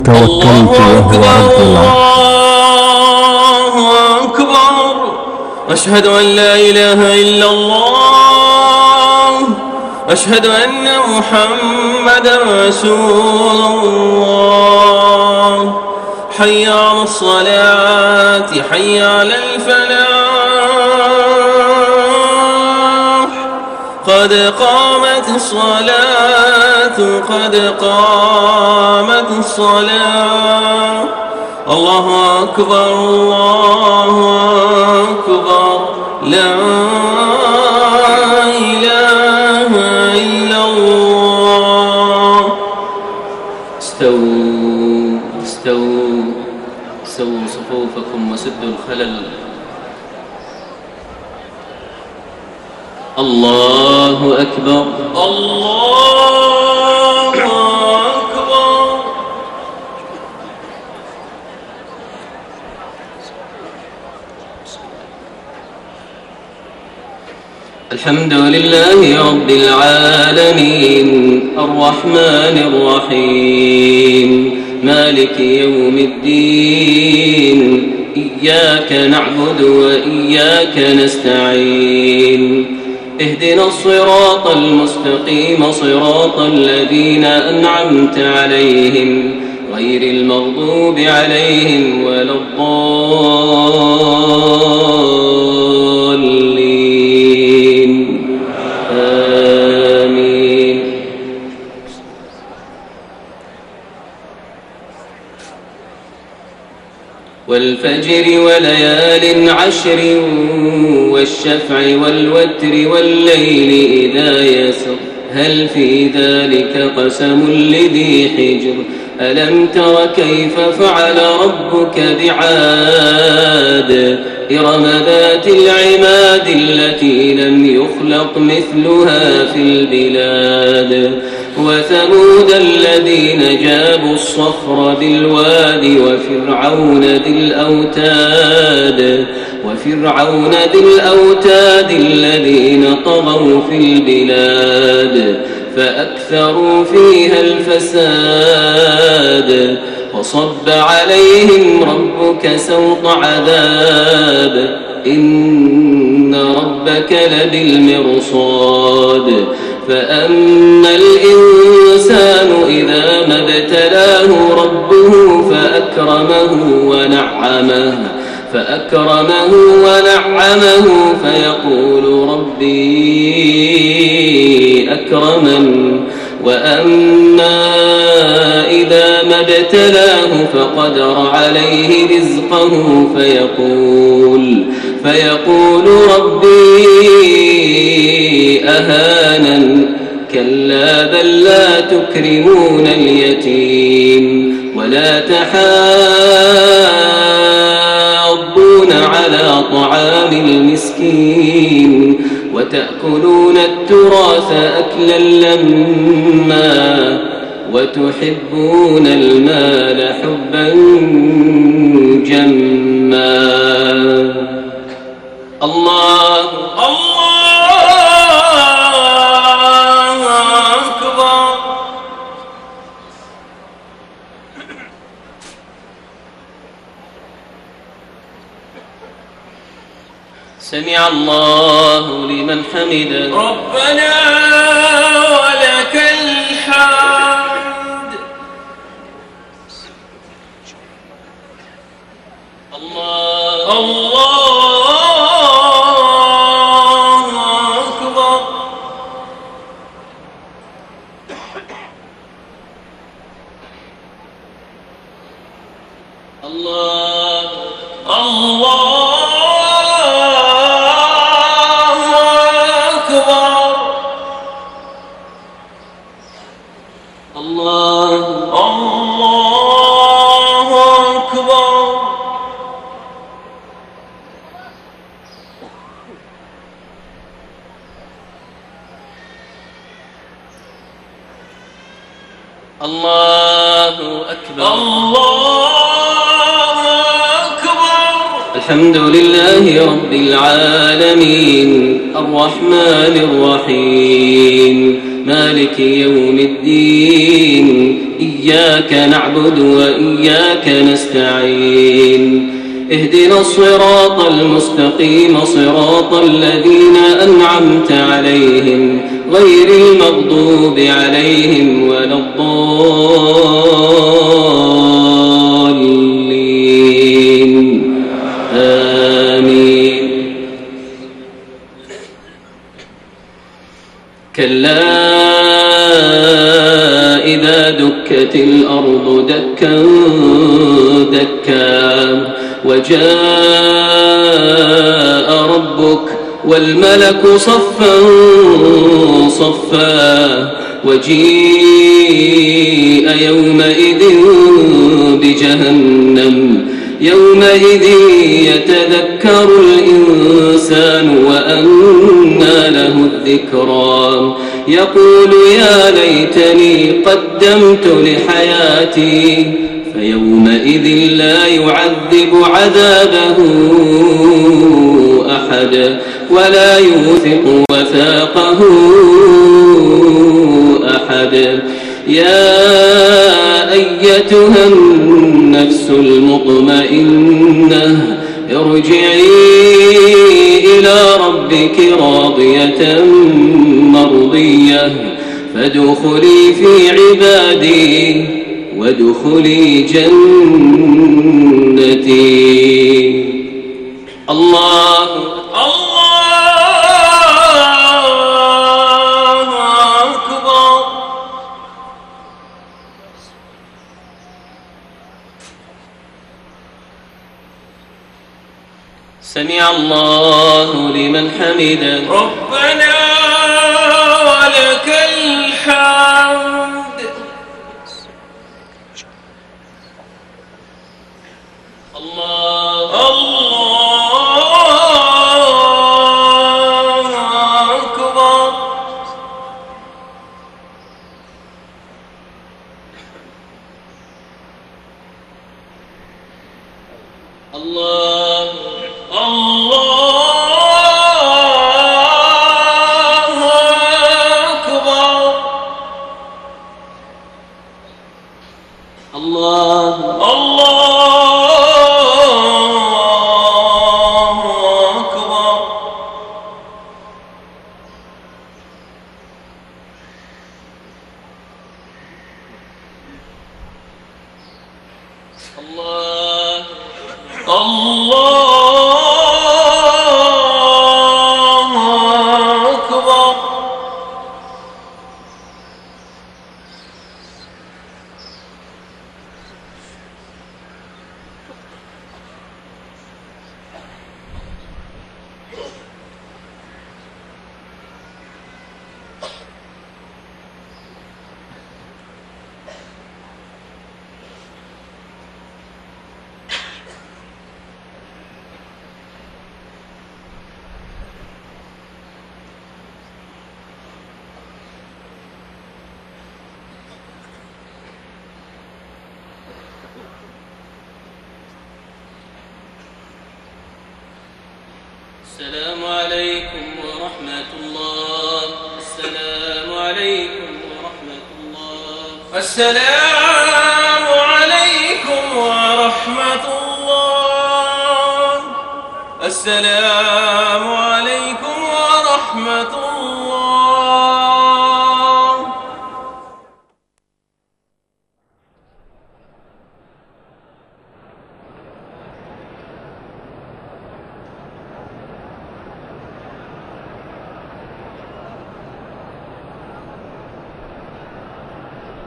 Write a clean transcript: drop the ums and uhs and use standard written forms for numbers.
توكلت وهو رب العرش. الله أكبر. أشهد أن لا إله إلا الله. أشهد أن محمدا رسول الله. حي على الصلاة، حي على الفلاح، قد قامت الصلاة، قد قامت الصلاة. الله أكبر، الله أكبر، لا إله إلا الله. استووا استووا استووا صفوفكم وسدوا الخلل. الله أكبر، الله أكبر. الحمد لله رب العالمين، الرحمن الرحيم، مالك يوم الدين. إياك نعبد وإياك نستعين. اهدنا الصراط المستقيم، صراط الذين أنعمت عليهم، غير المغضوب عليهم ولا الضالين. آمين. والفجر وليال عشر، والشفع والوتر والليل إذا يسر، هل في ذلك قسم لذي حجر؟ ألم تر كيف فعل ربك بعاد؟ إرم ذات العماد التي لم يخلق مثلها في البلاد. وثمود الذين جابوا الصخر بالواد، وفرعون ذي الأوتاد الذين طغوا في البلاد، فأكثروا فيها الفساد. وصب عليهم ربك سوط عذاب، إن ربك لبالمرصاد. فأما الإنسان إذا ما ابتلاه ربه فأكرمه ونعمه فيقول ربي أكرمن. وأما إذا ما ابتلاه فقدر عليه رزقه فيقول ربي أهانن. كلا بل لا تكرمون اليتيم، ولا تحاضون على طعام المسكين، وتأكلون التراث أكلا لما، وتحبون المال حبا جما. الله أكبر. سمع الله لمن حمده. ربنا ولك الحمد. الله أكبر. الله أكبر. الله أكبر. الله أكبر. الله أكبر. الحمد لله رب العالمين، الرحمن الرحيم، مالك يوم الدين. إياك نعبد وإياك نستعين اهدنا الصراط المستقيم صراط الذين أنعمت عليهم غير المغضوب عليهم ولا الضالين آمين. كلا إذا دكت الأرض دكا دكا وجاء ربك والملك صفا صفا وجيء يومئذ بجهنم يومئذ يتذكر الإنسان وأنى له الذكرى يقول يا ليتني قدمت لحياتي فيومئذ لا يعذب عذابه أحد ولا يوثق وثاقه أحد. يا أيتها النفس المطمئنة ارجعي إلى ربك راضية مرضية فادخلي في عبادي وادخلي جنتي. الله أكبر. سمع الله لمن حمده ربنا ولك الحمد. الله أكبر. الله أكبر. الله أكبر. الله أكبر. السلام عليكم ورحمة الله. السلام عليكم ورحمة الله. السلام عليكم ورحمة الله. السلام عليكم ورحمة